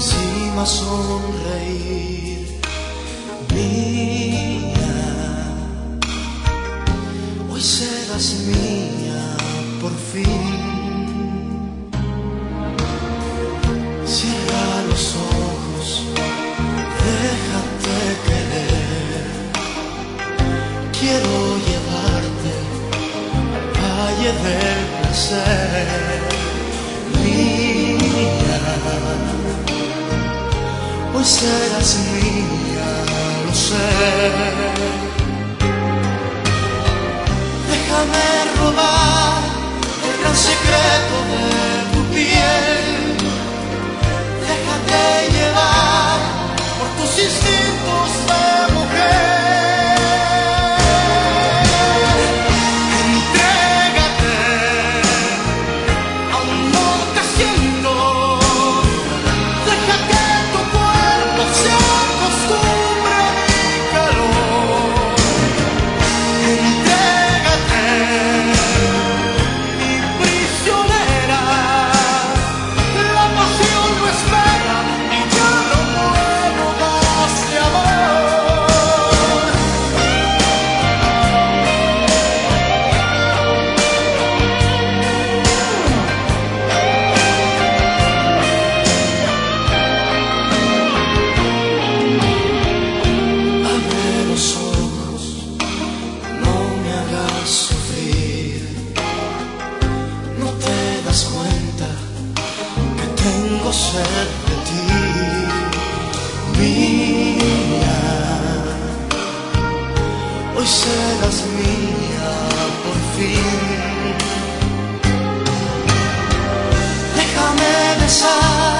encima sonreír. Mía, hoy serás mía por fin. Cierra los ojos, déjate querer. Quiero llevarte al valle del placer. Mía, hoy serás mía, lo sé. Déjame robar el gran secreto de tu piel. Déjate llevar por tus instintos de mujer. Entrégate a un amor que siento. Deja que tu cuerpo se acostumbre a mi calor. Entrégate, mi prisionera. La pasión no espera y yo no puedo más de amor. Abre los ojos, no me hagas sufrir. No te das cuenta que tengo sed de ti. Mía, hoy serás mía por fin. Déjame besar